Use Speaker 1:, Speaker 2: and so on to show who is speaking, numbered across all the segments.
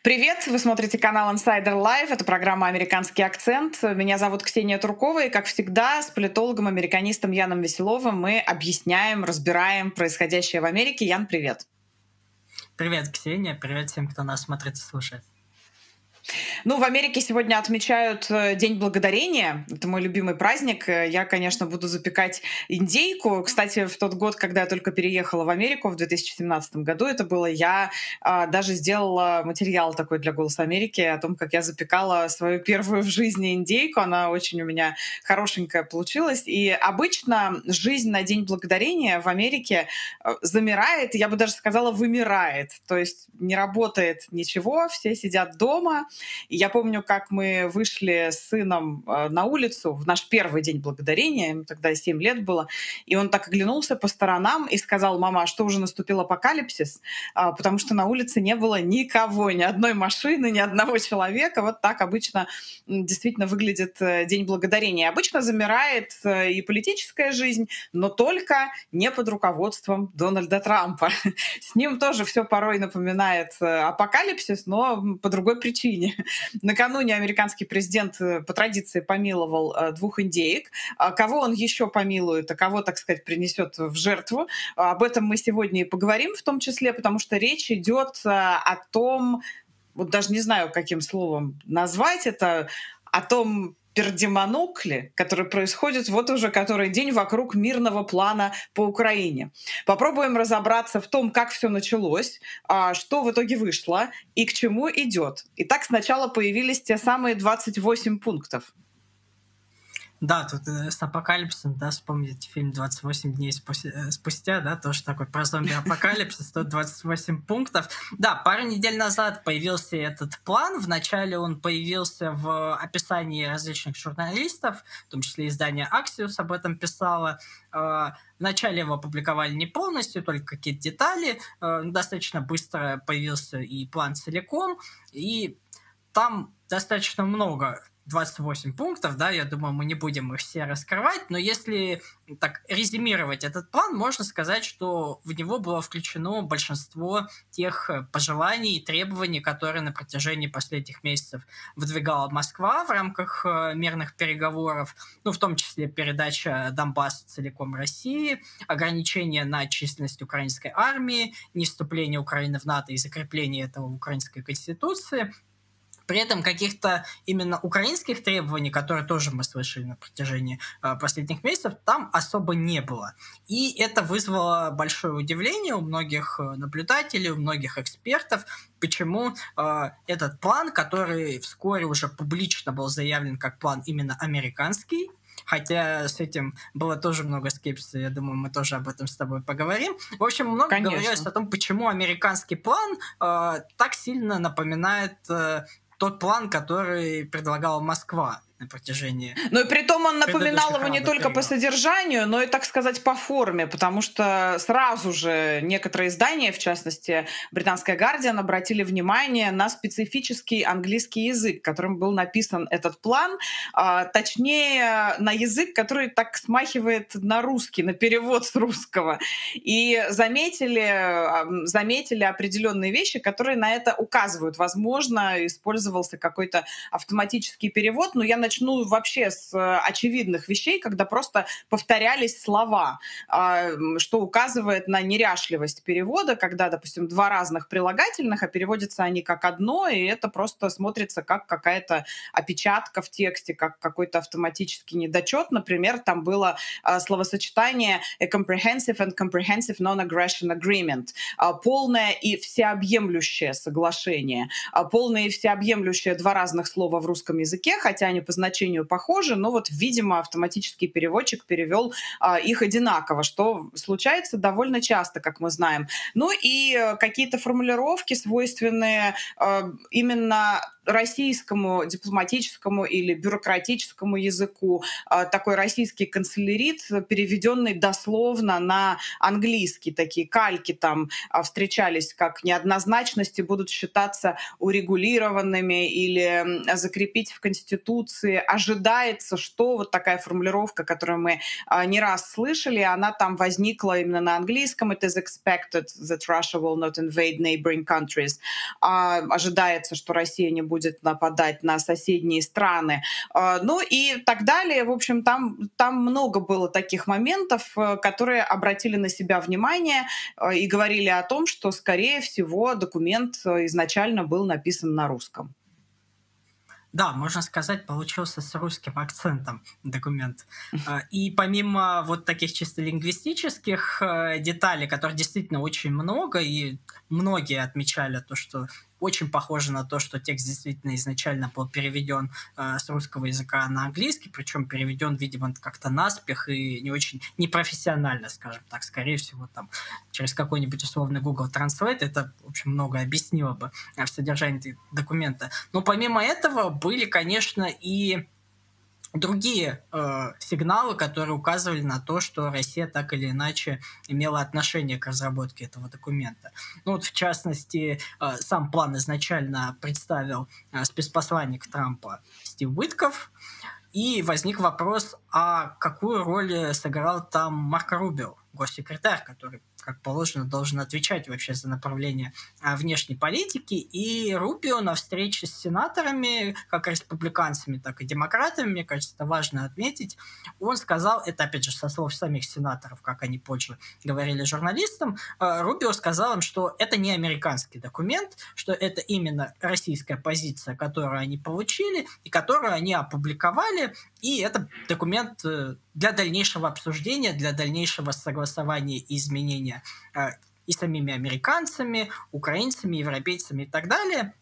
Speaker 1: Привет! Вы смотрите канал Insider Live. Это программа «Американский акцент». Меня зовут Ксения Туркова, и, как всегда, с политологом-американистом Яном Веселовым мы объясняем, разбираем происходящее в Америке. Ян, привет!
Speaker 2: Привет, Ксения. Привет всем, кто нас смотрит и слушает.
Speaker 1: Ну, в Америке сегодня отмечают День Благодарения. Это мой любимый праздник. Я, конечно, буду запекать индейку. Кстати, в тот год, когда я только переехала в Америку, в 2017 году это было, я даже сделала материал такой для «Голоса Америки» о том, как я запекала свою первую в жизни индейку. Она очень у меня хорошенькая получилась. И обычно жизнь на День Благодарения в Америке замирает, я бы даже сказала, вымирает. То есть не работает ничего, все сидят дома. И я помню, как мы вышли с сыном на улицу в наш первый День Благодарения, ему тогда 7 лет было, и он так оглянулся по сторонам и сказал: «Мама, а что, уже наступил апокалипсис?» Потому что на улице не было никого, ни одной машины, ни одного человека. Вот так обычно действительно выглядит День Благодарения. Обычно замирает и политическая жизнь, но только не под руководством Дональда Трампа. С ним тоже все порой напоминает апокалипсис, но по другой причине. Накануне американский президент по традиции помиловал 2 индеек. Кого он еще помилует, а кого, так сказать, принесет в жертву? Об этом мы сегодня и поговорим в том числе, потому что речь идет о том, вот даже не знаю, каким словом назвать это, о том пердемонокле, который происходит вот уже который день вокруг мирного плана по Украине. Попробуем разобраться в том, как все началось, что в итоге вышло и к чему идет. Итак, сначала появились те самые 28 пунктов.
Speaker 2: Да, тут с апокалипсисом, да, вспомните фильм «28 дней спустя», да, тоже такой про зомби-апокалипсис, тут 28 пунктов. Да, пару недель назад появился этот план. Вначале он появился в описании различных журналистов, в том числе издание «Аксиос» об этом писало. Вначале его опубликовали не полностью, только какие-то детали. Достаточно быстро появился и план целиком, и там достаточно много, 28 пунктов, да, я думаю, мы не будем их все раскрывать, но если так резюмировать этот план, можно сказать, что в него было включено большинство тех пожеланий и требований, которые на протяжении последних месяцев выдвигала Москва в рамках мирных переговоров, ну, в том числе передача Донбасса целиком России, ограничение на численность украинской армии, не вступление Украины в НАТО и закрепление этого в украинской конституции. При этом каких-то именно украинских требований, которые тоже мы слышали на протяжении последних месяцев, там особо не было. И это вызвало большое удивление у многих наблюдателей, у многих экспертов, почему этот план, который вскоре уже публично был заявлен как план именно американский, хотя с этим было тоже много скепсиса, я думаю, мы тоже об этом с тобой поговорим. В общем, много говорилось о том, почему американский план так сильно напоминает тот план, который предлагала Москва на протяжении...
Speaker 1: Но и при том он напоминал его не только по содержанию, но и, так сказать, по форме, потому что сразу же некоторые издания, в частности, британская «Гардиан», обратили внимание на специфический английский язык, которым был написан этот план, точнее, на язык, который так смахивает на русский, на перевод с русского. И заметили определенные вещи, которые на это указывают. Возможно, использовался какой-то автоматический перевод, но я начну вообще с очевидных вещей, когда просто повторялись слова, что указывает на неряшливость перевода, когда, допустим, 2 разных прилагательных, а переводятся они как одно, и это просто смотрится как какая-то опечатка в тексте, как какой-то автоматический недочет. Например, там было словосочетание «a comprehensive and comprehensive non-aggression agreement», полное и всеобъемлющее соглашение. Полное и всеобъемлющее — 2 разных слова в русском языке, хотя они по значению похожи, но вот, видимо, автоматический переводчик перевел их одинаково, что случается довольно часто, как мы знаем. Ну и какие-то формулировки, свойственные именно российскому дипломатическому или бюрократическому языку такой российский канцелярит, переведенный дословно на английский. Такие кальки там встречались, как неоднозначности будут считаться урегулированными или закрепить в Конституции. Ожидается, что вот такая формулировка, которую мы не раз слышали, она там возникла именно на английском. It is expected that Russia will not invade neighboring countries. Ожидается, что Россия не будет нападать на соседние страны. Ну и так далее. В общем, там много было таких моментов, которые обратили на себя внимание и говорили о том, что, скорее всего, документ изначально был написан на русском.
Speaker 2: Да, можно сказать, получился с русским акцентом документ. И помимо вот таких чисто лингвистических деталей, которых действительно очень много, и многие отмечали то, что очень похоже на то, что текст действительно изначально был переведен с русского языка на английский, причем переведен, видимо, как-то наспех и не очень непрофессионально, скажем так. Скорее всего, там через какой-нибудь условный Google Translate это, в общем, многое объяснило бы в содержании документа. Но помимо этого были, конечно, и другие сигналы, которые указывали на то, что Россия так или иначе имела отношение к разработке этого документа. Ну вот, в частности, сам план изначально представил спецпосланник Трампа Стив Уитков, и возник вопрос, а какую роль сыграл там Марко Рубио, госсекретарь, который, как положено, должен отвечать вообще за направление внешней политики. И Рубио на встрече с сенаторами, как республиканцами, так и демократами, мне кажется, это важно отметить, он сказал, это опять же со слов самих сенаторов, как они позже говорили журналистам, Рубио сказал им, что это не американский документ, что это именно российская позиция, которую они получили и которую они опубликовали, и это документ для дальнейшего обсуждения, для дальнейшего согласования и изменения и самими американцами, украинцами, европейцами и так далее.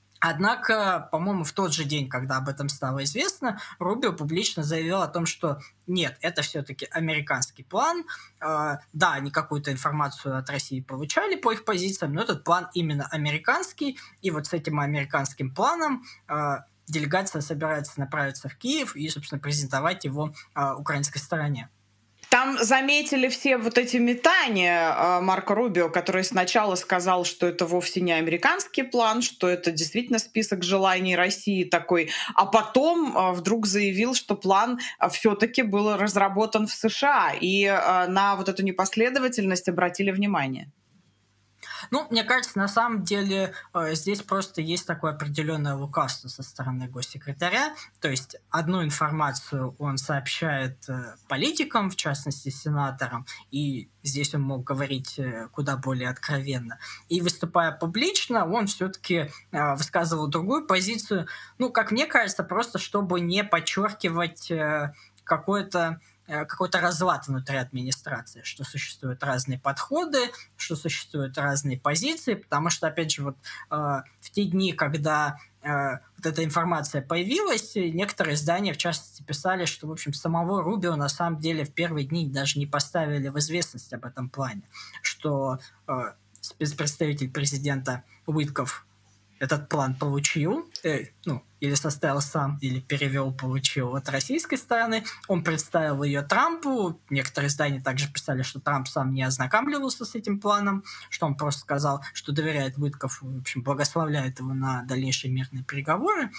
Speaker 2: Однако, по-моему, в тот же день, когда об этом стало известно, Рубио публично заявил о том, что нет, это все-таки американский план. Да, они какую-то информацию от России получали по их позициям, но этот план именно американский. И вот с этим американским планом делегация собирается направиться в Киев и, собственно, презентовать его украинской стороне.
Speaker 1: Там заметили все вот эти метания Марко Рубио, который сначала сказал, что это вовсе не американский план, что это действительно список желаний России такой, а потом вдруг заявил, что план все-таки был разработан в США, и на вот эту непоследовательность обратили внимание.
Speaker 2: Ну, мне кажется, на самом деле здесь просто есть такое определенное лукавство со стороны госсекретаря. То есть одну информацию он сообщает политикам, в частности сенаторам, и здесь он мог говорить куда более откровенно. И выступая публично, он все-таки высказывал другую позицию. Ну, как мне кажется, просто чтобы не подчеркивать какой-то разлад внутри администрации, что существуют разные подходы, что существуют разные позиции, потому что, опять же, вот в те дни, когда вот эта информация появилась, некоторые издания, в частности, писали, что, в общем, самого Рубио на самом деле в первые дни даже не поставили в известность об этом плане, что спецпредставитель президента Уитков этот план получил, или составил сам, или перевел, получил от российской стороны. Он представил ее Трампу. Некоторые издания также писали, что Трамп сам не ознакомливался с этим планом, что он просто сказал, что доверяет Уиткову, в общем, благословляет его на дальнейшие мирные переговоры.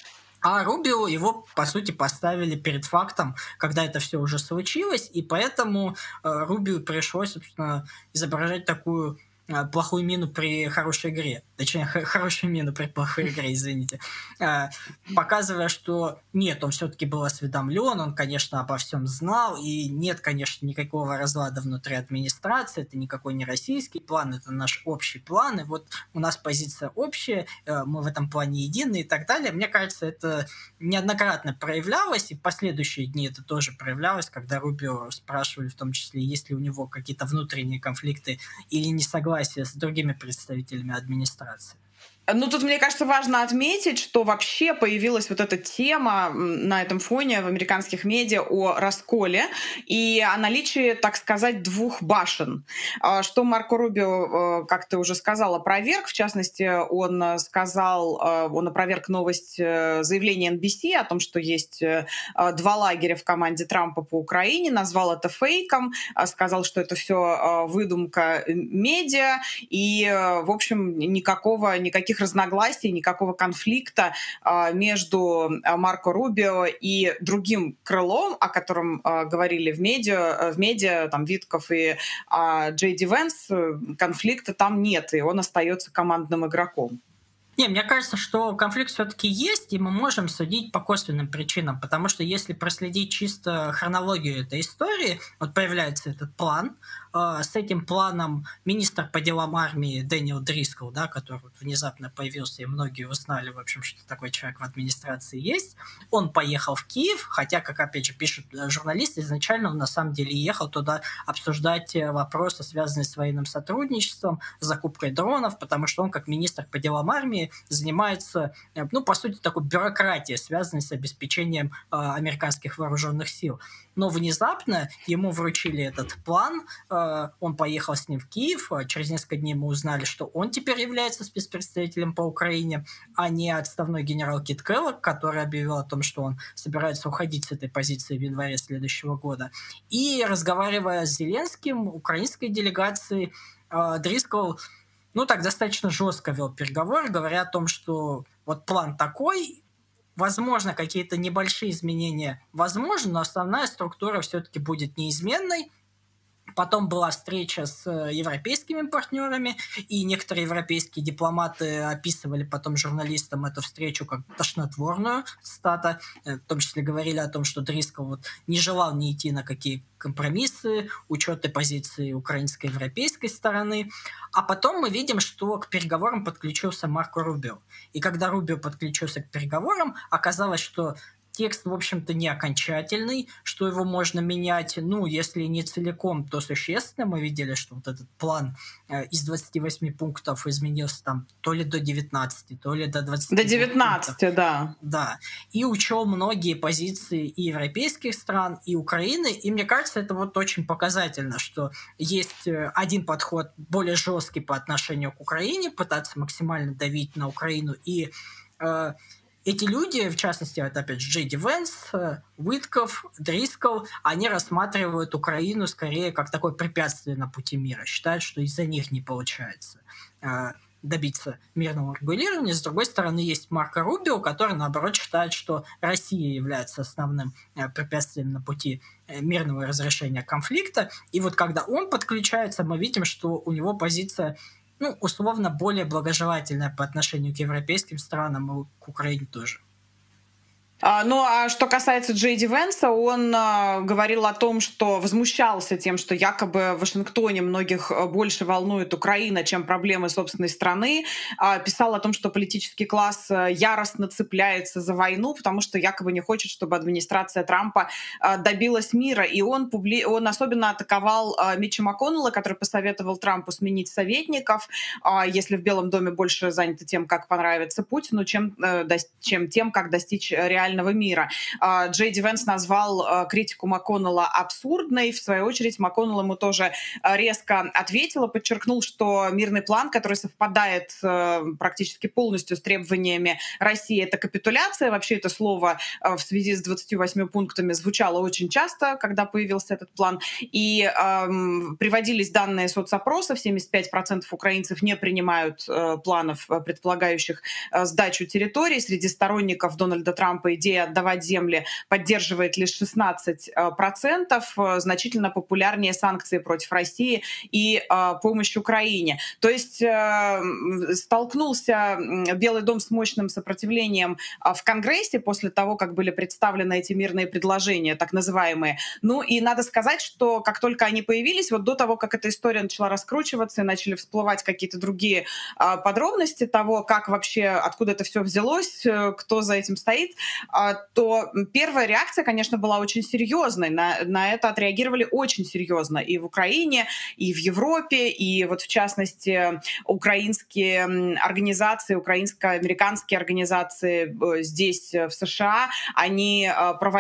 Speaker 2: А Рубио его, по сути, поставили перед фактом, когда это все уже случилось, и поэтому Рубио пришлось, собственно, изображать такую плохую мину при хорошей игре. Точнее, хорошую мину при плохой игре, извините. Показывая, что нет, он все-таки был осведомлен, он, конечно, обо всем знал, и нет, конечно, никакого разлада внутри администрации, это никакой не российский план, это наш общий план, и вот у нас позиция общая, мы в этом плане едины и так далее. Мне кажется, это неоднократно проявлялось, и в последующие дни это тоже проявлялось, когда Рубио спрашивали, в том числе, есть ли у него какие-то внутренние конфликты или несогласия с другими представителями администрации.
Speaker 1: Ну, тут, мне кажется, важно отметить, что вообще появилась вот эта тема на этом фоне в американских медиа о расколе и о наличии, так сказать, двух башен. Что Марко Рубио, как ты уже сказала, опроверг. В частности, он опроверг новость заявления NBC о том, что есть два лагеря в команде Трампа по Украине, назвал это фейком, сказал, что это все выдумка медиа, и, в общем, никаких разногласий, никакого конфликта между Марко Рубио и другим крылом, о котором говорили в медиа, там, Витков и Джей Ди Венс, конфликта там нет, и он остается командным игроком.
Speaker 2: Не, мне кажется, что конфликт все-таки есть, и мы можем судить по косвенным причинам, потому что если проследить чисто хронологию этой истории, вот появляется этот план, с этим планом министр по делам армии Дэниел Дрискл, да, который внезапно появился, и многие узнали, в общем, что такой человек в администрации есть, он поехал в Киев, хотя, как опять же пишут журналисты, изначально он на самом деле ехал туда обсуждать вопросы, связанные с военным сотрудничеством, закупкой дронов, потому что он, как министр по делам армии, занимается, ну, по сути, такой бюрократией, связанной с обеспечением американских вооруженных сил. Но внезапно ему вручили этот план, он поехал с ним в Киев, через несколько дней мы узнали, что он теперь является спецпредставителем по Украине, а не отставной генерал Кит Келлог, который объявил о том, что он собирается уходить с этой позиции в январе следующего года. И разговаривая с Зеленским, украинской делегацией, Дрискл, ну, так достаточно жестко вел переговоры, говоря о том, что вот план такой, возможно, какие-то небольшие изменения возможны, но основная структура все-таки будет неизменной. Потом была встреча с европейскими партнерами, и некоторые европейские дипломаты описывали потом журналистам эту встречу как тошнотворную, цитата, в том числе говорили о том, что Дрискл вот не желал не идти на какие компромиссы, учеты позиции украинской и европейской стороны. А потом мы видим, что к переговорам подключился Марко Рубио. И когда Рубио подключился к переговорам, оказалось, что текст, в общем-то, не окончательный, что его можно менять, ну, если не целиком, то существенно. Мы видели, что вот этот план из 28 пунктов изменился там то ли до 19, то ли до 20.
Speaker 1: До 19, пунктов. Да.
Speaker 2: Да. И учел многие позиции и европейских стран, и Украины. И мне кажется, это вот очень показательно, что есть один подход более жесткий по отношению к Украине, пытаться максимально давить на Украину, и эти люди, в частности, это опять же Джей Ди Венс, Уитков, Дрискл, они рассматривают Украину скорее как такое препятствие на пути мира. Считают, что из-за них не получается добиться мирного регулирования. С другой стороны, есть Марко Рубио, который, наоборот, считает, что Россия является основным препятствием на пути мирного разрешения конфликта. И вот когда он подключается, мы видим, что у него позиция, ну, условно, более благожелательная по отношению к европейским странам и к Украине тоже.
Speaker 1: Ну, а что касается Джей Ди Венса, он говорил о том, что возмущался тем, что якобы в Вашингтоне многих больше волнует Украина, чем проблемы собственной страны. Писал о том, что политический класс яростно цепляется за войну, потому что якобы не хочет, чтобы администрация Трампа добилась мира. И он особенно атаковал Митча МакКоннелла, который посоветовал Трампу сменить советников, если в Белом доме больше заняты тем, как понравится Путину, чем тем, как достичь реального мира. Джей Ди Венс назвал критику МакКоннелла абсурдной. В свою очередь, МакКоннелл ему тоже резко ответил и подчеркнул, что мирный план, который совпадает практически полностью с требованиями России, это капитуляция. Вообще это слово в связи с 28 пунктами звучало очень часто, когда появился этот план. И приводились данные соцопросов. 75% украинцев не принимают планов, предполагающих сдачу территорий. Среди сторонников Дональда Трампа идея отдавать земли поддерживает лишь 16%, значительно популярнее санкции против России и помощь Украине. То есть столкнулся Белый дом с мощным сопротивлением в Конгрессе после того, как были представлены эти мирные предложения, так называемые. Ну и надо сказать, что как только они появились, вот до того, как эта история начала раскручиваться и начали всплывать какие-то другие подробности того, как вообще, откуда это все взялось, кто за этим стоит, то первая реакция, конечно, была очень серьезной. На это отреагировали очень серьезно и в Украине, и в Европе, и вот в частности украинские организации, украинско-американские организации здесь, в США, они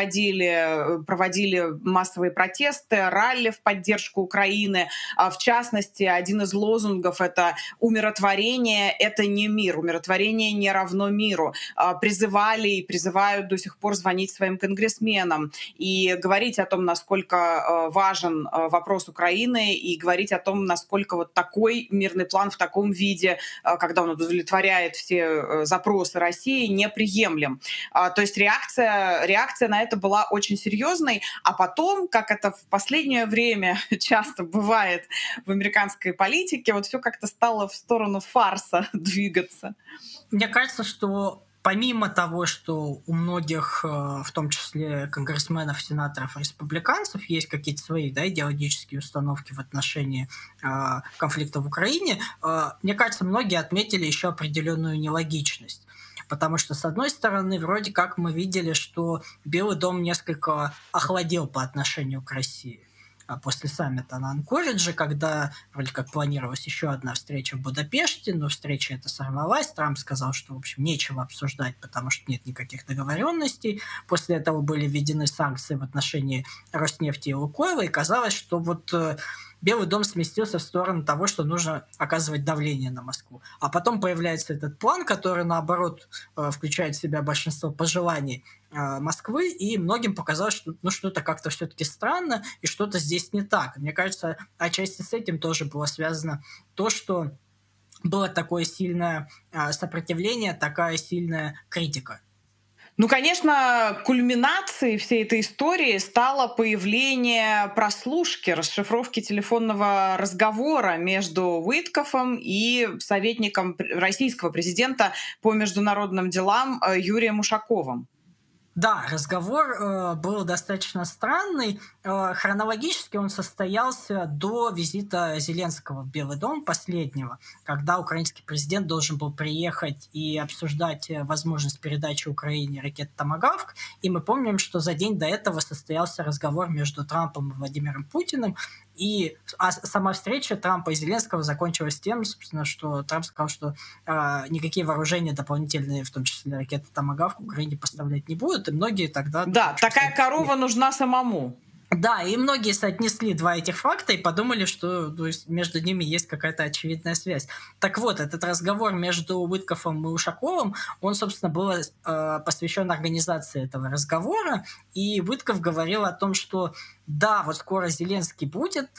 Speaker 1: проводили массовые протесты, ралли в поддержку Украины. В частности, один из лозунгов — это «умиротворение — это не мир, умиротворение не равно миру». Призывали и призывают до сих пор звонить своим конгрессменам и говорить о том, насколько важен вопрос Украины, и говорить о том, насколько вот такой мирный план в таком виде, когда он удовлетворяет все запросы России, неприемлем. То есть реакция на это была очень серьезной, а потом, как это в последнее время часто бывает в американской политике, вот все как-то стало в сторону фарса двигаться.
Speaker 2: Мне кажется, что помимо того, что у многих, в том числе конгрессменов, сенаторов, республиканцев, есть какие-то свои, да, идеологические установки в отношении конфликта в Украине, мне кажется, многие отметили еще определенную нелогичность. Потому что, с одной стороны, вроде как мы видели, что Белый дом несколько охладел по отношению к России после саммита на Анкоридже, когда вроде как планировалась еще одна встреча в Будапеште, но встреча эта сорвалась. Трамп сказал, что, в общем, нечего обсуждать, потому что нет никаких договоренностей. После этого были введены санкции в отношении Роснефти и Лукойла, и казалось, что вот Белый дом сместился в сторону того, что нужно оказывать давление на Москву. А потом появляется этот план, который, наоборот, включает в себя большинство пожеланий Москвы, и многим показалось, что ну, что-то как-то все-таки странно, и что-то здесь не так. Мне кажется, отчасти с этим тоже было связано то, что было такое сильное сопротивление, такая сильная критика.
Speaker 1: Ну, конечно, кульминацией всей этой истории стало появление прослушки, расшифровки телефонного разговора между Уиткофом и советником российского президента по международным делам Юрием Ушаковым.
Speaker 2: Да, разговор был достаточно странный. Хронологически он состоялся до визита Зеленского в Белый дом, последнего, когда украинский президент должен был приехать и обсуждать возможность передачи Украине ракет «Томагавк». И мы помним, что за день до этого состоялся разговор между Трампом и Владимиром Путиным. И сама встреча Трампа и Зеленского закончилась тем, собственно, что Трамп сказал, что никакие вооружения дополнительные, в том числе ракеты «Томагавк», Украине поставлять не будут, и многие тогда...
Speaker 1: Да, такая корова нужна самому.
Speaker 2: Да, и многие соотнесли два этих факта и подумали, что то есть, между ними есть какая-то очевидная связь. Так вот, этот разговор между Уиткофом и Ушаковым, он, собственно, был посвящен организации этого разговора, и Уиткоф говорил о том, что да, вот скоро Зеленский будет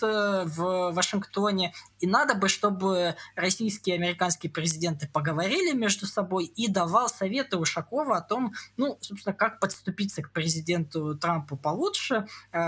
Speaker 2: в Вашингтоне, и надо бы, чтобы российские и американские президенты поговорили между собой, и давал советы Ушакову о том, ну, собственно, как подступиться к президенту Трампу получше,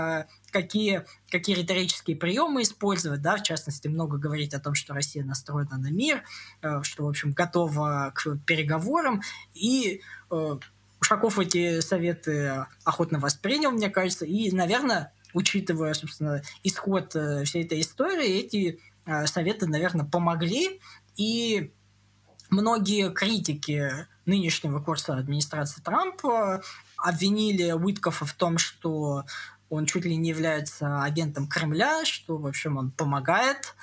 Speaker 2: какие риторические приемы использовать, да, в частности, много говорить о том, что Россия настроена на мир, что, в общем, готова к переговорам, и Ушаков эти советы охотно воспринял, мне кажется, и, наверное, учитывая, собственно, исход всей этой истории, эти советы, наверное, помогли, и многие критики нынешнего курса администрации Трампа обвинили Уиткофа в том, что он чуть ли не является агентом Кремля, что, в общем, он помогает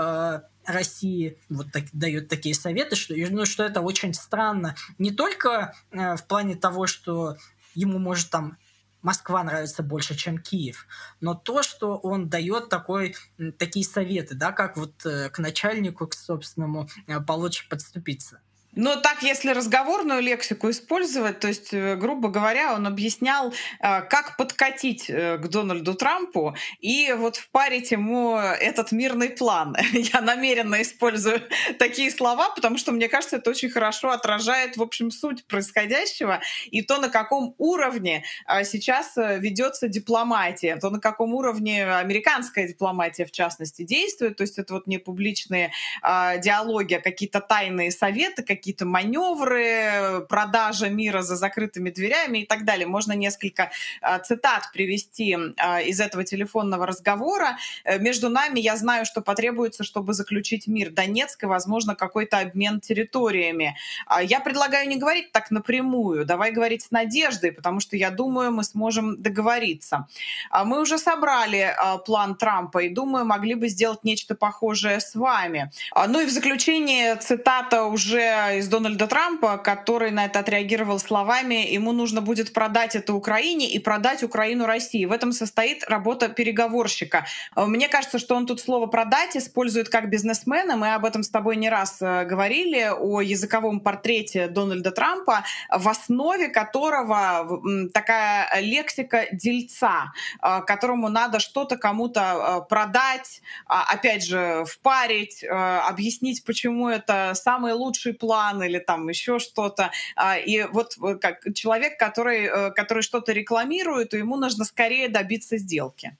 Speaker 2: России, вот так, дает такие советы, что это очень странно. Не только в плане того, что ему может там Москва нравится больше, чем Киев, но то, что он дает такие советы, да, как вот к начальнику, к собственному, получше подступиться.
Speaker 1: Но так, если разговорную лексику использовать, то есть, грубо говоря, он объяснял, как подкатить к Дональду Трампу и вот впарить ему этот мирный план. Я намеренно использую такие слова, потому что, мне кажется, это очень хорошо отражает, в общем, суть происходящего и то, на каком уровне сейчас ведется дипломатия, то, на каком уровне американская дипломатия, в частности, действует. То есть это вот не публичные диалоги, а какие-то тайные советы, какие какие-то маневры, продажа мира за закрытыми дверями и так далее. Можно несколько цитат привести из этого телефонного разговора. Между нами я знаю, что потребуется, чтобы заключить мир. Донецк и, возможно, какой-то обмен территориями. Я предлагаю не говорить так напрямую. Давай говорить с надеждой, потому что я думаю, мы сможем договориться. Мы уже собрали план Трампа и, думаю, могли бы сделать нечто похожее с вами. Ну и в заключение цитата уже из Дональда Трампа, который на это отреагировал словами: ему нужно будет продать это Украине и продать Украину России. В этом состоит работа переговорщика. Мне кажется, что он тут слово «продать» использует как бизнесмен, и мы об этом с тобой не раз говорили, о языковом портрете Дональда Трампа, в основе которого такая лексика дельца, которому надо что-то кому-то продать, опять же, впарить, объяснить, почему это самый лучший план или там еще что-то. И вот как человек, который что-то рекламирует, то ему нужно скорее добиться сделки.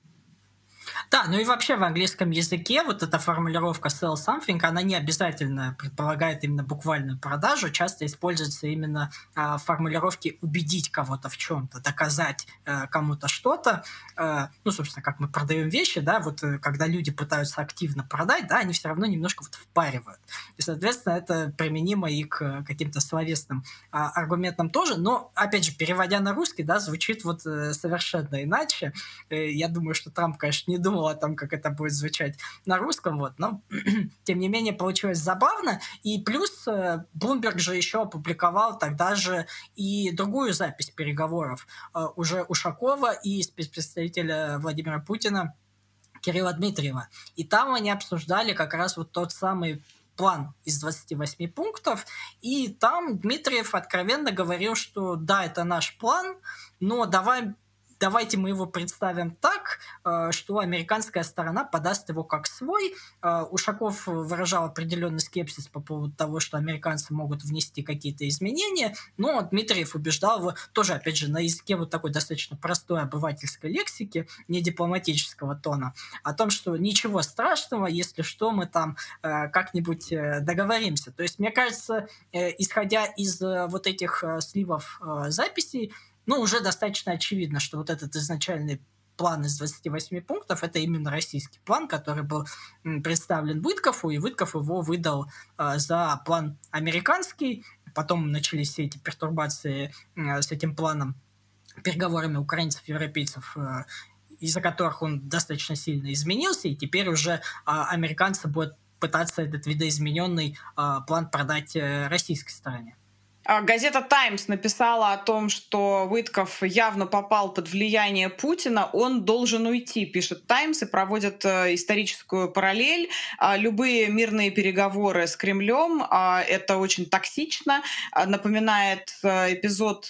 Speaker 2: Да, ну и вообще в английском языке вот эта формулировка sell something, она не обязательно предполагает именно буквальную продажу, часто используются именно формулировки убедить кого-то в чем-то, доказать кому-то что-то. Ну, собственно, как мы продаем вещи, да, вот когда люди пытаются активно продать, да, они все равно немножко вот впаривают. И, соответственно, это применимо и к каким-то словесным аргументам тоже, но, опять же, переводя на русский, да, звучит вот совершенно иначе. Я думаю, что Трамп, конечно, не думал о том, как это будет звучать на русском, вот, но тем не менее получилось забавно. И плюс Bloomberg же еще опубликовал тогда же и другую запись переговоров уже Ушакова и спецпредставителя Владимира Путина Кирилла Дмитриева. И там они обсуждали как раз вот тот самый план из 28 пунктов, и там Дмитриев откровенно говорил, что да, это наш план, но давайте мы его представим так, что американская сторона подаст его как свой. Ушаков выражал определенный скепсис по поводу того, что американцы могут внести какие-то изменения, но Дмитриев убеждал его тоже, опять же, на языке вот такой достаточно простой обывательской лексики, не дипломатического тона, о том, что ничего страшного, если что, мы там как-нибудь договоримся. То есть, мне кажется, исходя из вот этих сливов записей, ну, уже достаточно очевидно, что вот этот изначальный план из 28 пунктов – это именно российский план, который был представлен Выткову, и Вытков его выдал за план американский. Потом начались все эти пертурбации с этим планом, переговорами украинцев, европейцев, из-за которых он достаточно сильно изменился, и теперь уже американцы будут пытаться этот видоизмененный план продать российской стороне.
Speaker 1: Газета «Таймс» написала о том, что Вытков явно попал под влияние Путина, он должен уйти, пишет «Таймс», и проводит историческую параллель. Любые мирные переговоры с Кремлем — это очень токсично, напоминает эпизод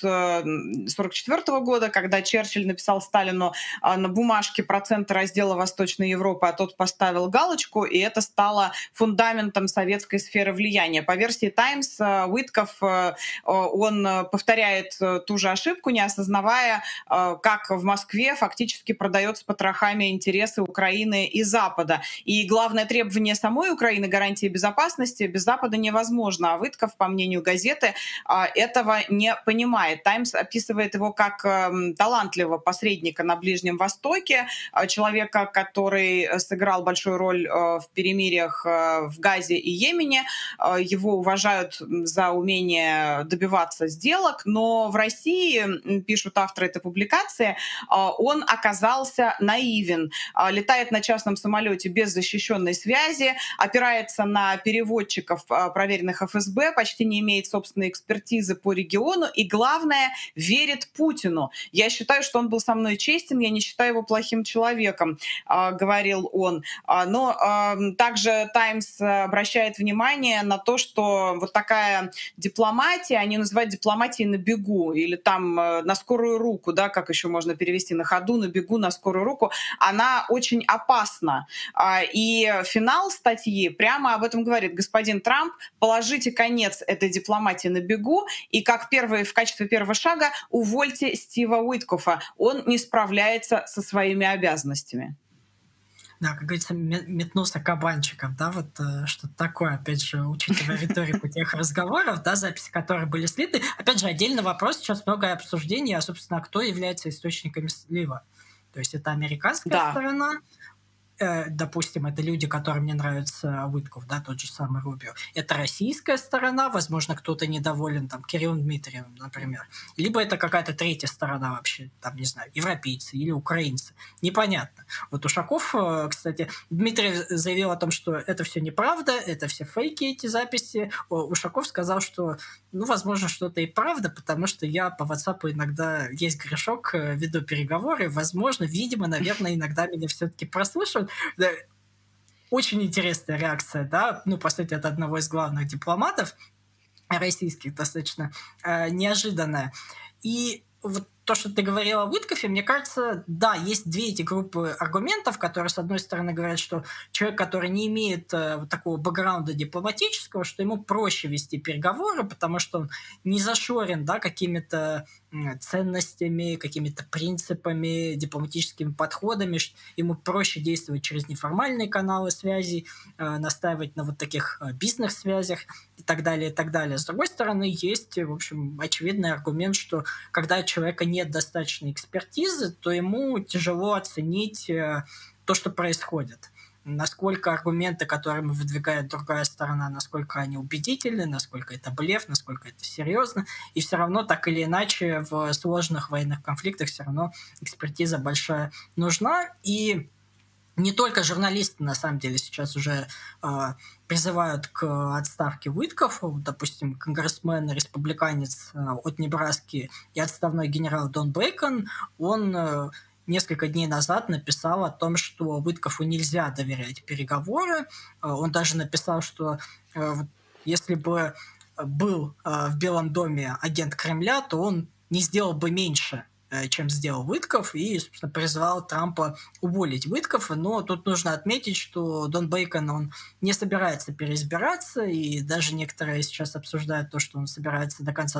Speaker 1: 1944 года, когда Черчилль написал Сталину на бумажке проценты раздела Восточной Европы, а тот поставил галочку, и это стало фундаментом советской сферы влияния. По версии «Таймс», Вытков он повторяет ту же ошибку, не осознавая, как в Москве фактически продается с потрохами интересы Украины и Запада. И главное требование самой Украины — гарантии безопасности — без Запада невозможно. А Вытков, по мнению газеты, этого не понимает. «Таймс» описывает его как талантливого посредника на Ближнем Востоке, человека, который сыграл большую роль в перемириях в Газе и Йемене. Его уважают за умение добиваться сделок, но в России, пишут авторы этой публикации, он оказался наивен. Летает на частном самолете без защищенной связи, опирается на переводчиков, проверенных ФСБ, почти не имеет собственной экспертизы по региону и, главное, верит Путину. Я считаю, что он был со мной честен, я не считаю его плохим человеком, говорил он. Но также «Таймс» обращает внимание на то, что вот такая дипломатия, они называют дипломатией на бегу или там на скорую руку, да, как еще можно перевести, на ходу, на бегу, на скорую руку, она очень опасна. И финал статьи прямо об этом говорит: господин Трамп, положите конец этой дипломатии на бегу и в качестве первого шага увольте Стива Уиткофа. Он не справляется со своими обязанностями.
Speaker 2: Да, как говорится, метнулся кабанчиком, да, вот что-то такое, опять же, учитывая риторику тех разговоров, да, записи, которые были слиты. Опять же, отдельный вопрос, сейчас много обсуждений, а, собственно, кто является источниками слива. То есть это американская
Speaker 1: Да.
Speaker 2: сторона, допустим, это люди, которым не нравится Уитков, да, тот же самый Рубио. Это российская сторона, возможно, кто-то недоволен, там, Кириллом Дмитриевым, например. Либо это какая-то третья сторона вообще, там, не знаю, европейцы или украинцы. Непонятно. Вот Ушаков, кстати, Дмитриев заявил о том, что это все неправда, это все фейки, эти записи. Ушаков сказал, что, ну, возможно, что-то и правда, потому что я по WhatsApp иногда есть грешок, веду переговоры, возможно, видимо, наверное, иногда меня все-таки прослушивают. Да, очень интересная реакция, да, ну, по сути, от одного из главных дипломатов российских, достаточно неожиданная. И вот то, что ты говорила о Уиткофе, мне кажется, да, есть две эти группы аргументов, которые, с одной стороны, говорят, что человек, который не имеет вот такого бэкграунда дипломатического, что ему проще вести переговоры, потому что он не зашорен, да, какими-то ценностями, какими-то принципами, дипломатическими подходами, ему проще действовать через неформальные каналы связи, настаивать на вот таких бизнес-связях и так далее, и так далее. С другой стороны, есть, в общем, очевидный аргумент, что когда у человека нет достаточной экспертизы, то ему тяжело оценить то, что происходит. Насколько аргументы, которые выдвигает другая сторона, насколько они убедительны, насколько это блеф, насколько это серьезно. И все равно, так или иначе, в сложных военных конфликтах все равно экспертиза большая нужна. И не только журналисты, на самом деле, сейчас уже призывают к отставке Уитков. Допустим, конгрессмен, республиканец от Небраски и отставной генерал Дон Бейкон, он несколько дней назад написал о том, что Уиткову нельзя доверять переговоры. Он даже написал, что если бы был в Белом доме агент Кремля, то он не сделал бы меньше, чем сделал Уитков, и, собственно, призвал Трампа уволить Уиткова. Но тут нужно отметить, что Дон Бейкон, он не собирается переизбираться, и даже некоторые сейчас обсуждают то, что он собирается до конца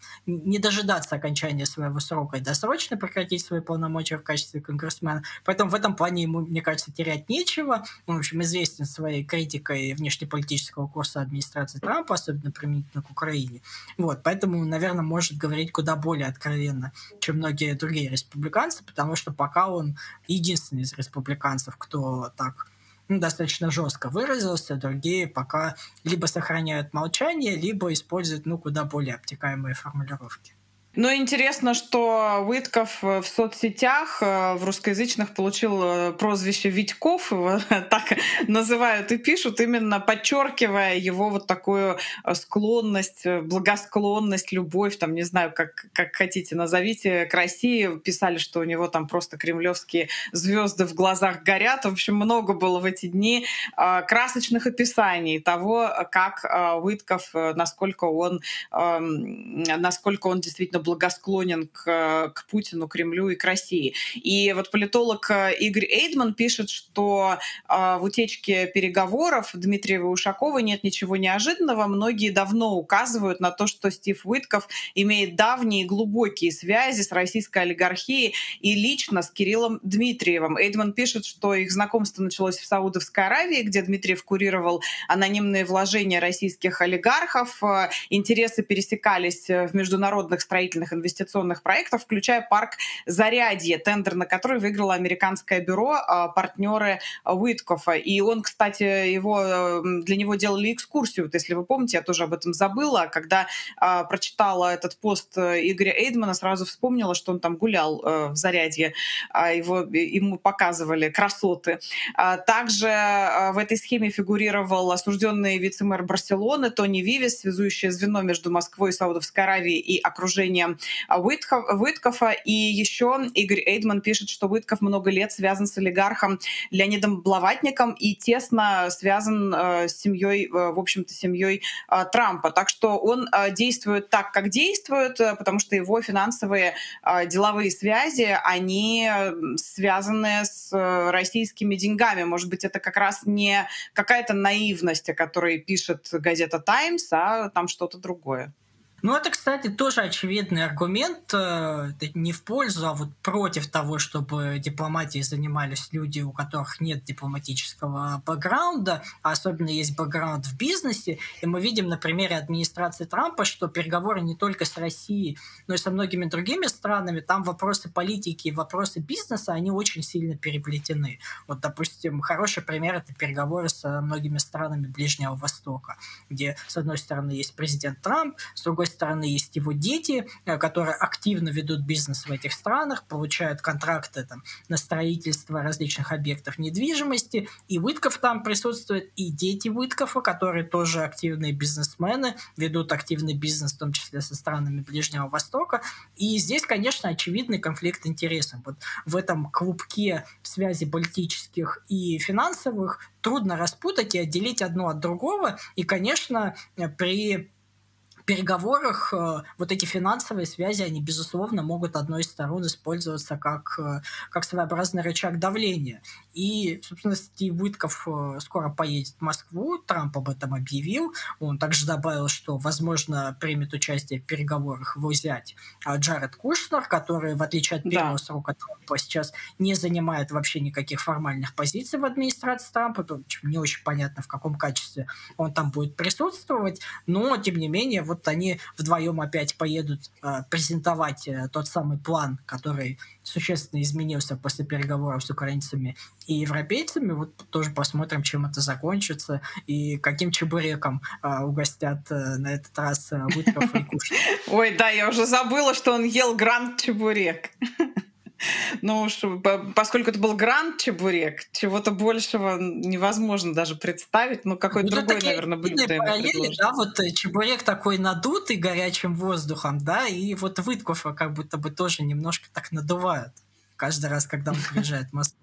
Speaker 2: не дожидаться окончания своего срока и досрочно прекратить свои полномочия в качестве конгрессмена. Поэтому в этом плане ему, мне кажется, терять нечего. Он, в общем, известен своей критикой внешнеполитического курса администрации Трампа, особенно применительно к Украине. Вот, поэтому, наверное, может говорить куда более откровенно, чем многие другие республиканцы, потому что пока он единственный из республиканцев, кто так достаточно жестко выразился, другие пока либо сохраняют молчание, либо используют куда более обтекаемые формулировки.
Speaker 1: Ну, интересно, что Уитков в соцсетях, в русскоязычных, получил прозвище Витьков, его так называют и пишут, именно подчеркивая его вот такую склонность, благосклонность, любовь, там, не знаю, как хотите назовите, к России. Писали, что у него там просто кремлевские звезды в глазах горят. В общем, много было в эти дни красочных описаний того, как Уитков, насколько он действительно благосклонен к Путину, Кремлю и к России. И вот политолог Игорь Эйдман пишет, что в утечке переговоров Дмитриева и Ушакова нет ничего неожиданного. Многие давно указывают на то, что Стив Уитков имеет давние глубокие связи с российской олигархией и лично с Кириллом Дмитриевым. Эйдман пишет, что их знакомство началось в Саудовской Аравии, где Дмитриев курировал анонимные вложения российских олигархов. Интересы пересекались в международных строительных инвестиционных проектов, включая парк Зарядье, тендер на который выиграло американское бюро, партнеры Уиткофа. И он, кстати, для него делали экскурсию. Вот, если вы помните, я тоже об этом забыла. Когда прочитала этот пост Игоря Эйдмана, сразу вспомнила, что он там гулял в Зарядье. Ему показывали красоты. Также в этой схеме фигурировал осужденный вице-мэр Барселоны Тони Вивес, связующее звено между Москвой и Саудовской Аравией и окружением Уиткофа. И еще Игорь Эйдман пишет, что Уитков много лет связан с олигархом Леонидом Блаватником и тесно связан с семьей, в общем-то, семьей Трампа. Так что он действует так, как действует, потому что его финансовые деловые связи, они связаны с российскими деньгами. Может быть, это как раз не какая-то наивность, о которой пишет газета «Таймс», а там что-то другое.
Speaker 2: Ну, это, кстати, тоже очевидный аргумент, это не в пользу, а вот против того, чтобы дипломатией занимались люди, у которых нет дипломатического бэкграунда, а особенно есть бэкграунд в бизнесе. И мы видим на примере администрации Трампа, что переговоры не только с Россией, но и со многими другими странами, там вопросы политики и вопросы бизнеса, они очень сильно переплетены. Вот, допустим, хороший пример — это переговоры со многими странами Ближнего Востока, где, с одной стороны, есть президент Трамп, с другой стороны, есть его дети, которые активно ведут бизнес в этих странах, получают контракты там на строительство различных объектов недвижимости, и Уитков там присутствует, и дети Уиткофа, которые тоже активные бизнесмены, ведут активный бизнес, в том числе со странами Ближнего Востока. И здесь, конечно, очевидный конфликт интересов. Вот в этом клубке связей политических и финансовых трудно распутать и отделить одно от другого. И, конечно, при переговорах вот эти финансовые связи, они, безусловно, могут одной из сторон использоваться как своеобразный рычаг давления. И, собственно, Стив Уитков скоро поедет в Москву, Трамп об этом объявил. Он также добавил, что, возможно, примет участие в переговорах его зять Джаред Кушнер, который, в отличие от первого срока Трампа, сейчас не занимает вообще никаких формальных позиций в администрации Трампа. Не очень понятно, в каком качестве он там будет присутствовать, но, тем не менее, вот они вдвоем опять поедут презентовать тот самый план, который существенно изменился после переговоров с украинцами и европейцами. Вот тоже посмотрим, чем это закончится и каким чебуреком угостят на этот раз Уитков и Кушнер.
Speaker 1: Ой, да, я уже забыла, что он ел гранд-чебурек. Ну уж, поскольку это был гранд-чебурек, чего-то большего невозможно даже представить. Ну, какой-то другой, наверное, блюдо ему предложат.
Speaker 2: Да, вот чебурек такой надутый горячим воздухом, да, и вот Уиткофа как будто бы тоже немножко так надувают каждый раз, когда он приезжает в Москву.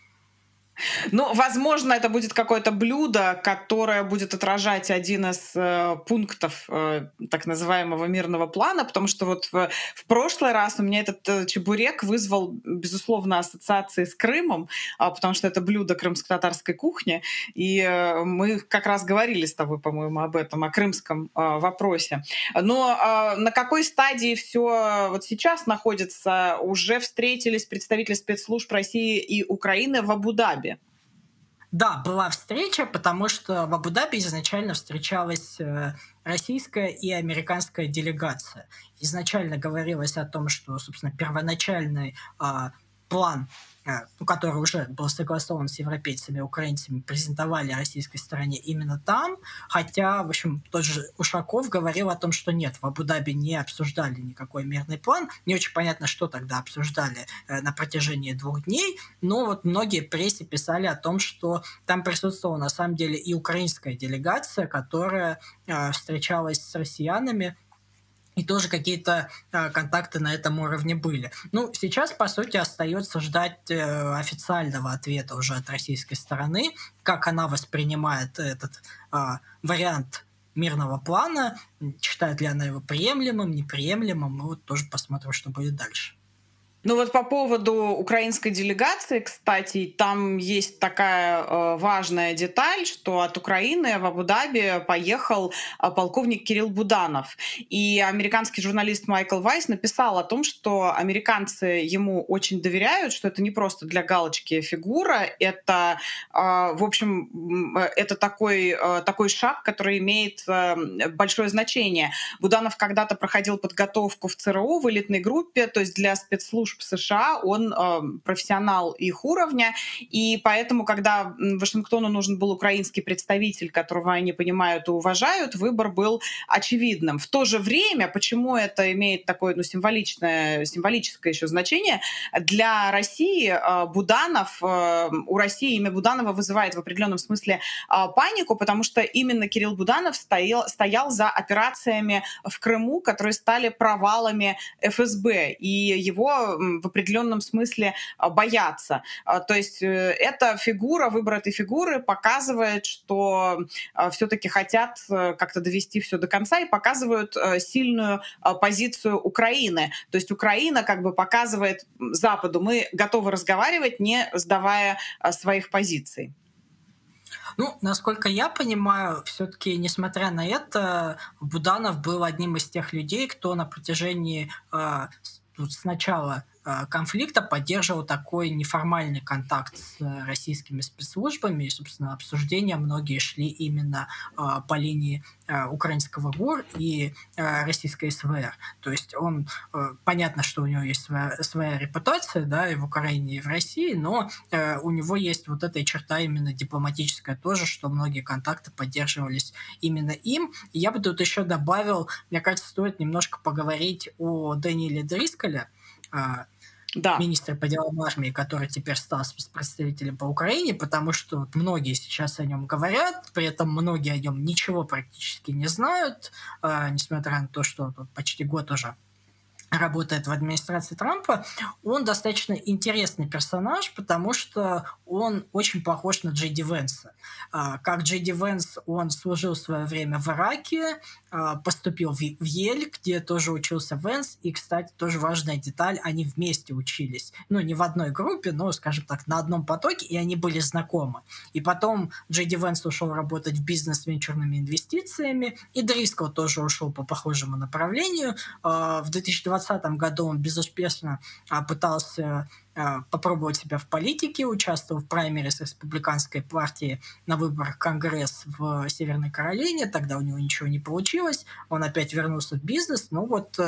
Speaker 1: Ну, возможно, это будет какое-то блюдо, которое будет отражать один из пунктов так называемого мирного плана, потому что вот в прошлый раз у меня этот чебурек вызвал, безусловно, ассоциации с Крымом, потому что это блюдо крымско-татарской кухни, и мы как раз говорили с тобой, по-моему, об этом, о крымском вопросе. Но на какой стадии все вот сейчас находится? Уже встретились представители спецслужб России и Украины в Абу-Даби.
Speaker 2: Да, была встреча, потому что в Абу-Даби изначально встречалась российская и американская делегация. Изначально говорилось о том, что, собственно, первоначальный план, который уже был согласован с европейцами и украинцами, презентовали российской стороне именно там, хотя, в общем, тот же Ушаков говорил о том, что нет, в Абу-Даби не обсуждали никакой мирный план, не очень понятно, что тогда обсуждали на протяжении 2 дней, но вот многие прессе писали о том, что там присутствовала на самом деле и украинская делегация, которая встречалась с россиянами, и тоже какие-то контакты на этом уровне были. Ну, сейчас, по сути, остается ждать официального ответа уже от российской стороны, как она воспринимает этот вариант мирного плана, считает ли она его приемлемым, неприемлемым. Мы вот тоже посмотрим, что будет дальше.
Speaker 1: Ну вот по поводу украинской делегации, кстати, там есть такая важная деталь, что от Украины в Абу-Даби поехал полковник Кирилл Буданов. И американский журналист Майкл Вайс написал о том, что американцы ему очень доверяют, что это не просто для галочки фигура, это, в общем, это такой шаг, который имеет большое значение. Буданов когда-то проходил подготовку в ЦРУ в элитной группе, то есть для спецслужб США, он профессионал их уровня, и поэтому, когда Вашингтону нужен был украинский представитель, которого они понимают и уважают, выбор был очевидным. В то же время, почему это имеет такое символическое еще значение, для России Буданов, у России имя Буданова вызывает в определенном смысле панику, потому что именно Кирилл Буданов стоял за операциями в Крыму, которые стали провалами ФСБ, и его в определенном смысле боятся. То есть эта фигура, выбор этой фигуры показывает, что все-таки хотят как-то довести все до конца и показывают сильную позицию Украины. То есть Украина как бы показывает Западу, мы готовы разговаривать, не сдавая своих позиций.
Speaker 2: Ну, насколько я понимаю, все-таки, несмотря на это, Буданов был одним из тех людей, кто на протяжении тут сначала конфликта поддерживал такой неформальный контакт с российскими спецслужбами. И, собственно, обсуждения многие шли именно по линии украинского ГУР и российской СВР. То есть он, понятно, что у него есть своя репутация, да, и в Украине, и в России, но у него есть вот эта черта именно дипломатическая тоже, что многие контакты поддерживались именно им. И я бы тут еще добавил, мне кажется, стоит немножко поговорить о Дэниеле Дрисколе,
Speaker 1: Да.
Speaker 2: министр по делам армии, который теперь стал спецпредставителем по Украине, потому что вот многие сейчас о нем говорят, при этом многие о нем ничего практически не знают, несмотря на то, что тут почти год уже работает в администрации Трампа. Он достаточно интересный персонаж, потому что он очень похож на Джей Ди Венса. Как Джей Ди Венс, он служил в свое время в Ираке, поступил в Ель, где тоже учился Венс, и, кстати, тоже важная деталь, они вместе учились. Ну, не в одной группе, но, скажем так, на одном потоке, и они были знакомы. И потом Джей Ди Венс ушел работать в бизнес с венчурными инвестициями, и Дрискл тоже ушел по похожему направлению. В 2020 году он безуспешно пытался попробовать себя в политике, участвовал в праймерис республиканской партии на выборах в Конгресс в Северной Каролине, тогда у него ничего не получилось, он опять вернулся в бизнес, но вот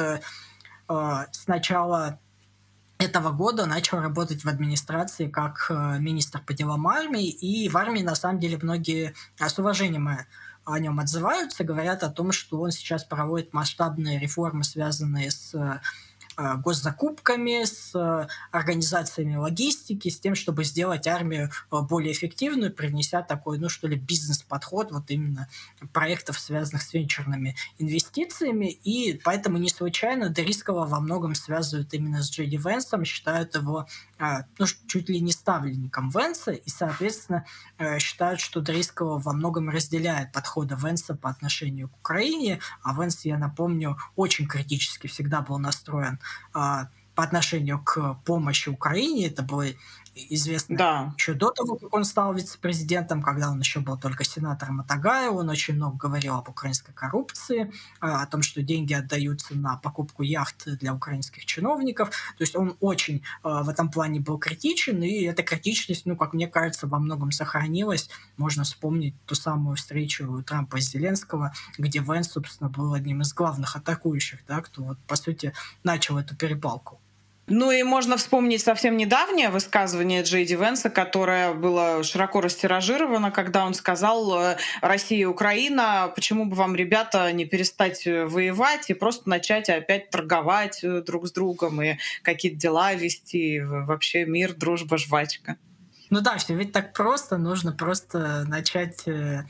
Speaker 2: с начала этого года начал работать в администрации как министр по делам армии, и в армии на самом деле многие с уважением о нем отзываются, говорят о том, что он сейчас проводит масштабные реформы, связанные с госзакупками, с организациями логистики, с тем, чтобы сделать армию более эффективную, привнеся такой, ну что ли, бизнес-подход вот именно проектов, связанных с венчурными инвестициями. И поэтому не случайно Дрискола во многом связывают именно с Джей Ди Венсом, считают его ну, чуть ли не ставленником Венса, и, соответственно, считают, что Дрискола во многом разделяет подходы Венса по отношению к Украине, а Венс, я напомню, очень критически всегда был настроен по отношению к помощи Украине. Это было известно еще до того, как он стал вице-президентом, когда он еще был только сенатором от Огайо. Он очень много говорил об украинской коррупции, о том, что деньги отдаются на покупку яхт для украинских чиновников. То есть он очень в этом плане был критичен, и эта критичность, ну, как мне кажется, во многом сохранилась. Можно вспомнить ту самую встречу Трампа и Зеленского, где Венс, собственно, был одним из главных атакующих, да, кто, вот, по сути, начал эту перепалку.
Speaker 1: Ну и можно вспомнить совсем недавнее высказывание Джей Ди Венса, которое было широко растиражировано, когда он сказал: «Россия и Украина, почему бы вам, ребята, не перестать воевать и просто начать опять торговать друг с другом и какие-то дела вести, вообще мир, дружба, жвачка».
Speaker 2: Ну да, все ведь так просто, нужно просто начать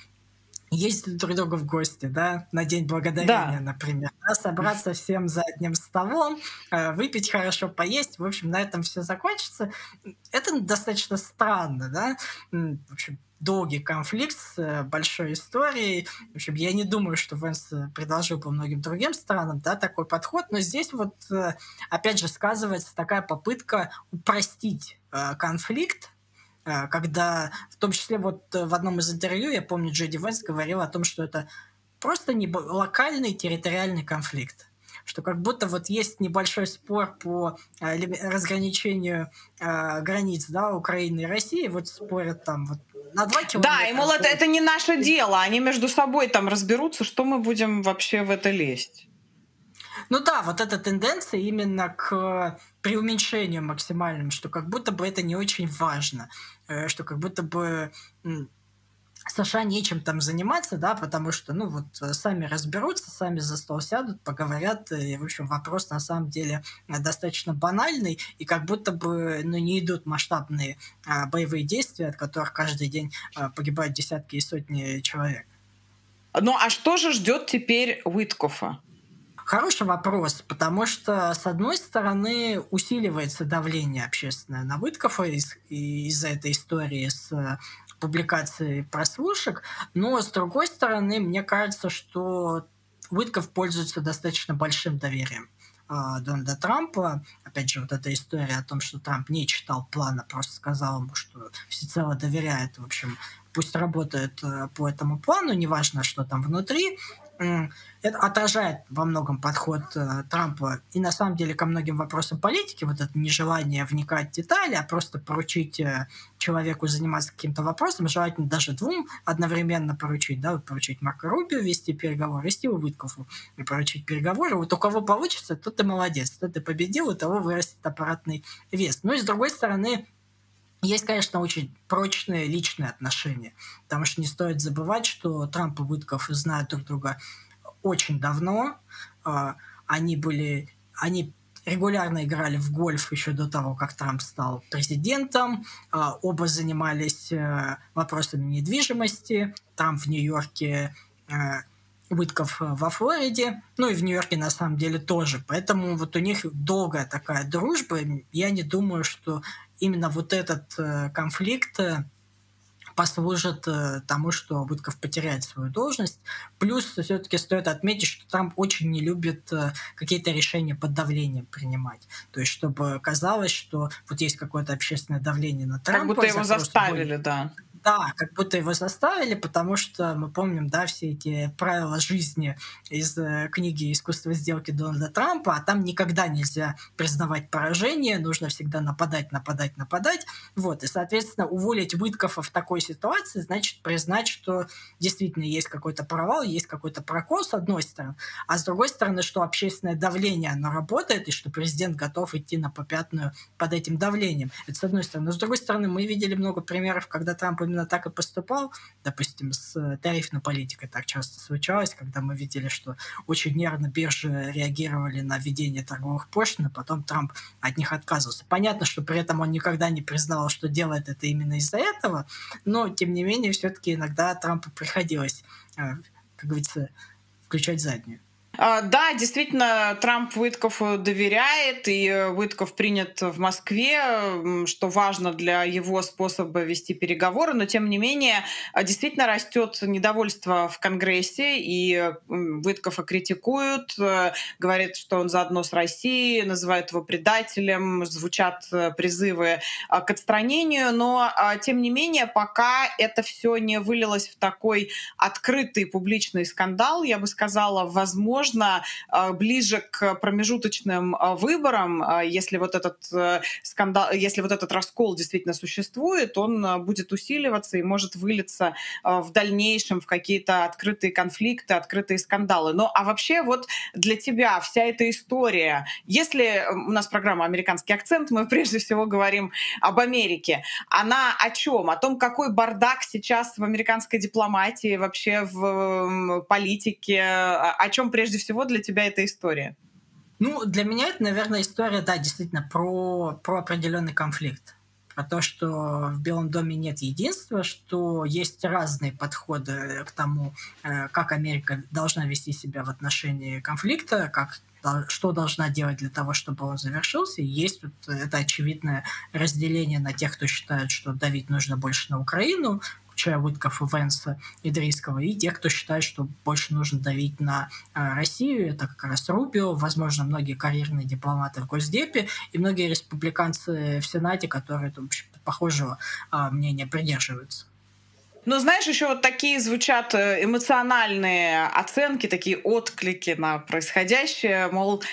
Speaker 2: ездить друг к другу в гости, да, на День Благодарения, например, да, собраться всем за одним столом, выпить хорошо, поесть, в общем, на этом все закончится. Это достаточно странно, да, в общем, долгий конфликт с большой историей. В общем, я не думаю, что Венс предложил по многим другим странам, да, такой подход, но здесь вот, опять же, сказывается такая попытка упростить конфликт, когда, в том числе вот в одном из интервью, я помню, Джей Ди Венс говорил о том, что это просто локальный территориальный конфликт, что как будто вот есть небольшой спор по разграничению границ, да, Украины и России, вот спорят там вот на 2 километра.
Speaker 1: Да, и, мол, это не наше дело, они между собой там разберутся, что мы будем вообще в это лезть.
Speaker 2: Ну да, вот эта тенденция именно к преуменьшению максимальному, что как будто бы это не очень важно, что как будто бы США нечем там заниматься, да, потому что, ну, вот сами разберутся, сами за стол сядут, поговорят, и, в общем, вопрос на самом деле достаточно банальный, и как будто бы, ну, не идут масштабные боевые действия, от которых каждый день погибают десятки и сотни человек.
Speaker 1: Ну, а что же ждет теперь Уиткофа?
Speaker 2: Хороший вопрос, потому что, с одной стороны, усиливается давление общественное на Уиткофа из-за этой истории с публикацией прослушек, но, с другой стороны, мне кажется, что Уиткоф пользуется достаточно большим доверием Дональда Трампа. Опять же, вот эта история о том, что Трамп не читал плана, просто сказал ему, что всецело доверяет, в общем, пусть работает по этому плану, неважно, что там внутри. Это отражает во многом подход Трампа и на самом деле ко многим вопросам политики, вот это нежелание вникать в детали, а просто поручить человеку заниматься каким-то вопросом, желательно даже двум одновременно поручить, да, вот поручить Марко Рубио вести переговоры, и Стиву Уиткофу и поручить переговоры. Вот у кого получится, тот и молодец, тот и победил, у того вырастет аппаратный вес. Ну и с другой стороны, есть, конечно, очень прочные личные отношения, потому что не стоит забывать, что Трамп и Уиткоф знают друг друга очень давно. Они регулярно играли в гольф еще до того, как Трамп стал президентом. Оба занимались вопросами недвижимости. Трамп в Нью-Йорке, Уиткоф во Флориде. Ну и в Нью-Йорке на самом деле тоже. Поэтому вот у них долгая такая дружба. Я не думаю, что именно вот этот конфликт послужит тому, что Уиткоф потеряет свою должность. Плюс все-таки стоит отметить, что Трамп очень не любит какие-то решения под давлением принимать. То есть чтобы казалось, что вот есть какое-то общественное давление на Трампа.
Speaker 1: Как будто его заставили, да.
Speaker 2: Да, как будто его заставили, потому что мы помним, да, все эти правила жизни из книги «Искусство сделки» Дональда Трампа, а там никогда нельзя признавать поражение, нужно всегда нападать. Вот, и, соответственно, уволить Уиткофа в такой ситуации значит признать, что действительно есть какой-то провал, есть какой-то прокол, с одной стороны, а с другой стороны, что общественное давление, оно работает, и что президент готов идти на попятную под этим давлением. Это с одной стороны. Но с другой стороны, мы видели много примеров, когда Трамп именно так и поступал. Допустим, с тарифной политикой так часто случалось, когда мы видели, что очень нервно биржи реагировали на введение торговых пошлин, а потом Трамп от них отказывался. Понятно, что при этом он никогда не признавал, что делает это именно из-за этого, но, тем не менее, все-таки иногда Трампу приходилось, как говорится, включать заднюю.
Speaker 1: Да, действительно, Трамп Уиткофу доверяет, и Уиткоф принят в Москве, что важно для его способа вести переговоры, но тем не менее действительно растет недовольство в Конгрессе, и Уиткофа критикуют, говорят, что он заодно с Россией, называют его предателем, звучат призывы к отстранению, но тем не менее пока это все не вылилось в такой открытый публичный скандал, я бы сказала, возможно, ближе к промежуточным выборам, если вот этот скандал, если вот этот раскол действительно существует, он будет усиливаться и может вылиться в дальнейшем в какие-то открытые конфликты, открытые скандалы. Ну, а вообще вот для тебя вся эта история, если у нас программа «Американский акцент», мы прежде всего говорим об Америке, она о чем? О том, какой бардак сейчас в американской дипломатии, вообще в политике, о чем прежде всего для тебя эта история?
Speaker 2: Ну, для меня это, наверное, история, да, действительно, про определенный конфликт. Про то, что в Белом доме нет единства, что есть разные подходы к тому, как Америка должна вести себя в отношении конфликта, что должна делать для того, чтобы он завершился. И есть вот это очевидное разделение на тех, кто считает, что давить нужно больше на Украину, включая Уиткофа, Венса, Идрийского, и те, кто считает, что больше нужно давить на Россию. Это как раз Рубио, возможно, многие карьерные дипломаты в Госдепе и многие республиканцы в Сенате, которые, в общем-то, похожего мнения придерживаются.
Speaker 1: Ну, знаешь, еще вот такие звучат эмоциональные оценки, такие отклики на происходящее, мол,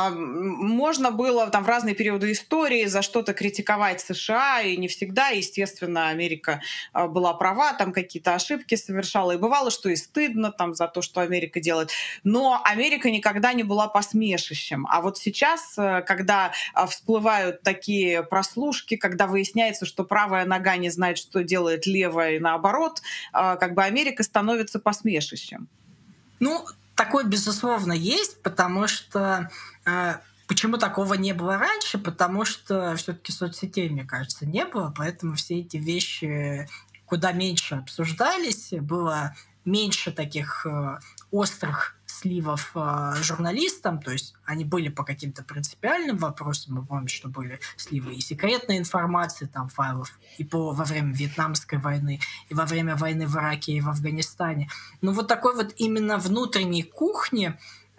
Speaker 1: можно было там в разные периоды истории за что-то критиковать США, и не всегда, естественно, Америка была права, там какие-то ошибки совершала, и бывало, что и стыдно там за то, что Америка делает, но Америка никогда не была посмешищем. А вот сейчас, когда всплывают такие прослушки, когда выясняется, что правая нога не знает, что делает левая, и наоборот, как бы Америка становится посмешищем.
Speaker 2: Ну, такое, безусловно, есть, потому что почему такого не было раньше? Потому что все-таки соцсетей, мне кажется, не было, поэтому все эти вещи куда меньше обсуждались, было меньше таких острых сливов журналистам, то есть они были по каким-то принципиальным вопросам, мы помним, что были сливы и секретной информации, там, файлов, и во время Вьетнамской войны, и во время войны в Ираке и в Афганистане. Но вот такой вот именно внутренней кухни,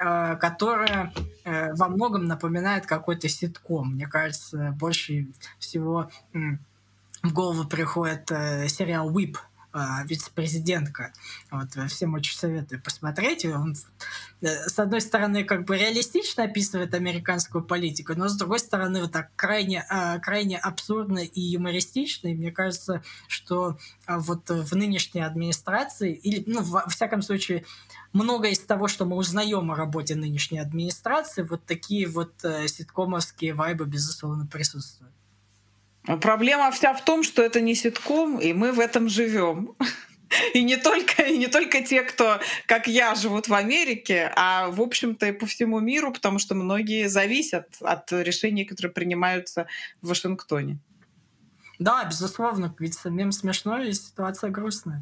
Speaker 2: которая во многом напоминает какой-то ситком. Мне кажется, больше всего в голову приходит сериал «Whip», вице-президентка. Вот, всем очень советую посмотреть. Он, с одной стороны, как бы реалистично описывает американскую политику, но с другой стороны, вот так крайне абсурдно и юмористично. И мне кажется, что вот в нынешней администрации, или, ну, во всяком случае, многое из того, что мы узнаем о работе нынешней администрации, вот такие вот ситкомовские вайбы, безусловно, присутствуют.
Speaker 1: Проблема вся в том, что это не ситком, и мы в этом живем. И не только те, кто, как я, живут в Америке, а, в общем-то, и по всему миру, потому что многие зависят от решений, которые принимаются в Вашингтоне.
Speaker 2: Да, безусловно, ведь самим смешно, и ситуация грустная.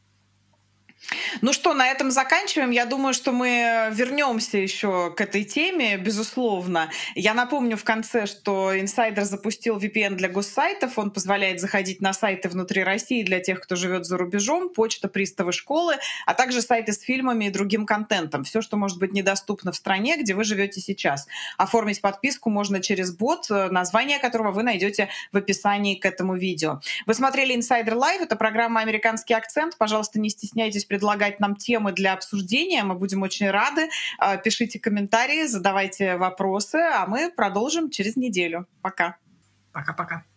Speaker 1: Ну что, на этом заканчиваем. Я думаю, что мы вернемся еще к этой теме, безусловно. Я напомню в конце, что Insider запустил VPN для госсайтов. Он позволяет заходить на сайты внутри России для тех, кто живет за рубежом, почта, приставы, школы, а также сайты с фильмами и другим контентом. Все, что может быть недоступно в стране, где вы живете сейчас. Оформить подписку можно через бот, название которого вы найдете в описании к этому видео. Вы смотрели Insider Live. Это программа «Американский акцент». Пожалуйста, не стесняйтесь предлагать нам темы для обсуждения. Мы будем очень рады. Пишите комментарии, задавайте вопросы, а мы продолжим через неделю. Пока.
Speaker 2: Пока-пока.